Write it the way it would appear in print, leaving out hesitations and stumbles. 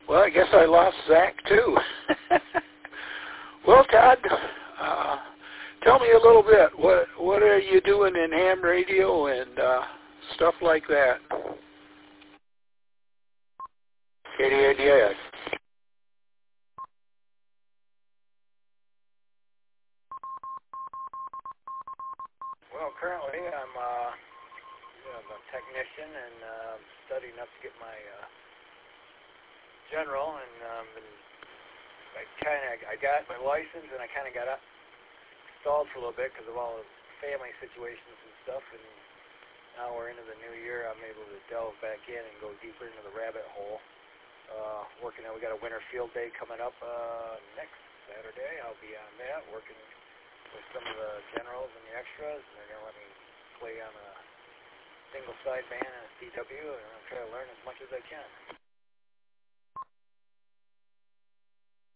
Well, I guess I lost Zach too. Well, Todd, tell me a little bit. What are you doing in ham radio and stuff like that? KDADS. Well, currently I'm a technician and studying up to get my general, and I got my license, and I kind of got stalled for a little bit because of all the family situations and stuff, and now we're into the new year. I'm able to delve back in and go deeper into the rabbit hole. Working on, we got a winter field day coming up next Saturday. I'll be on that, working with some of the generals and the extras, and they're going to let me play on a single side band and a CW, and I'm trying to learn as much as I can.